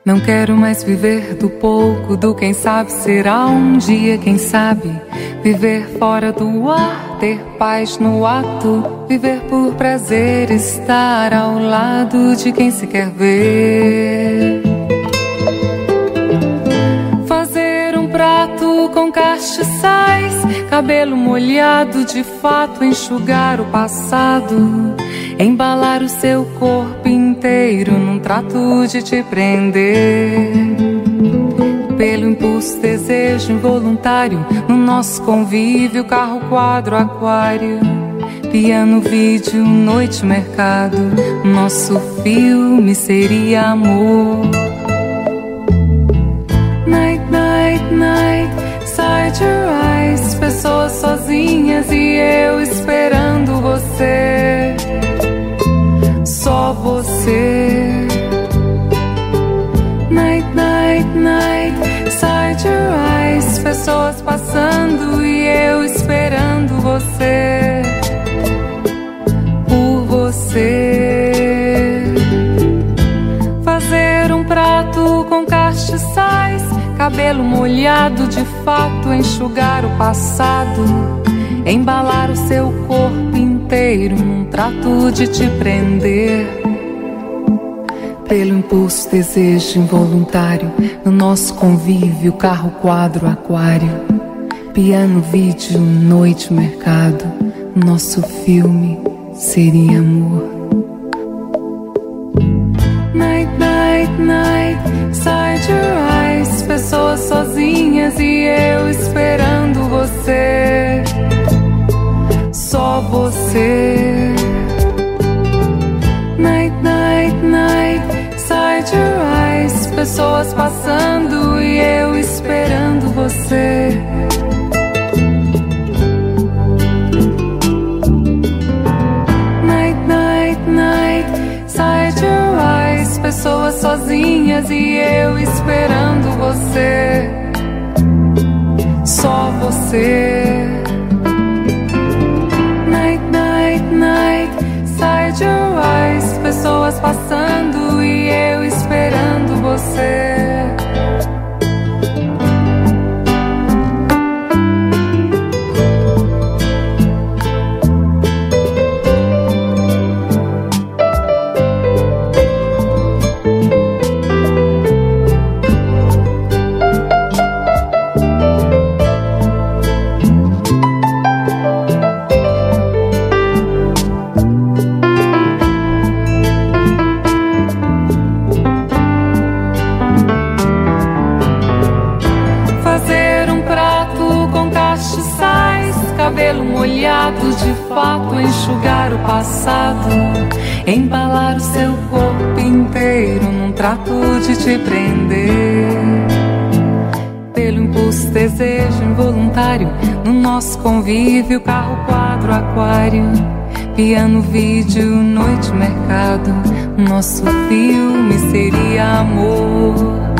Não quero mais viver do pouco, do quem sabe será um dia, quem sabe. Viver fora do ar, ter paz no ato. Viver por prazer, estar ao lado de quem se quer ver. Fazer um prato com castiçais, cabelo molhado de fato, enxugar o passado. Embalar o seu corpo inteiro num trato de te prender. Pelo impulso, desejo involuntário, no nosso convívio, carro, quadro, aquário. Piano, vídeo, noite, mercado. Nosso filme seria amor. Night, night, night, side your eyes. Pessoas sozinhas e eu esperando você. Só você. Night, night, night, side your eyes. Pessoas passando e eu esperando você. Por você. Fazer um prato com castiçais, cabelo molhado de fato, enxugar o passado. Embalar o seu corpo inteiro num trato de te prender. Pelo impulso, desejo involuntário, no nosso convívio, carro, quadro, aquário. Piano, vídeo, noite, mercado. Nosso filme seria amor. Night, night, night, side your eyes. Pessoas sozinhas e eu esperando você. Só você. Night, night, night, side your eyes. Pessoas passando e eu esperando você. Night, night, night, side your eyes. Pessoas sozinhas e eu esperando você. Só você. Night, night, night, side your eyes. Pessoas passando e eu esperando você. Cabelo molhado de fato, enxugar o passado. Embalar o seu corpo inteiro num trato de te prender. Pelo impulso, desejo involuntário, no nosso convívio, carro, quadro, aquário. Piano, vídeo, noite, mercado. Nosso filme seria amor.